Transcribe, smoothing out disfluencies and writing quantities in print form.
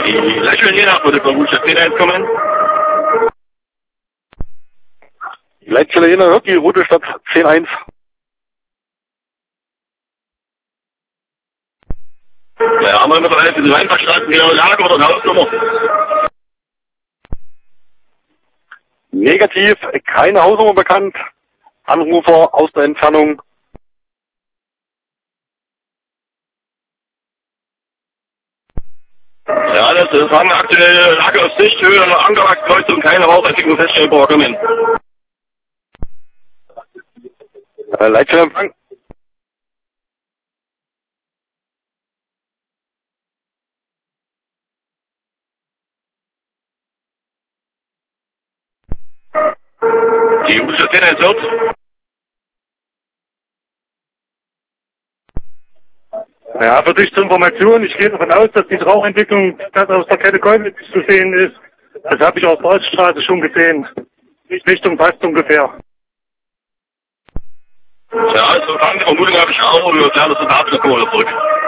Die Leitstelle würde von Gutschaft 10 kommen. Die Leitstelle Jena hört die Route Stadt 10-1. Ja, haben wir bereits in der verstanden, genau Lage oder Hausnummer? Negativ, keine Hausnummer bekannt. Anrufer aus der Entfernung. Ja, das haben wir aktuell Lage auf Sicht, Höhe, Ankerwachskreuzung, keine Rauchentwicklung feststellbar kommen. Leitstellenempfang. Die Gutschaft 10 wird. Ja, für dich zur Information, ich gehe davon aus, dass die Rauchentwicklung das aus der Kette Kolwitz zu sehen ist. Das habe ich auf der Oststraße schon gesehen. Richtung Past ungefähr. Ja, also Vermutung habe ich auch, wir klären das Datenkohle zurück.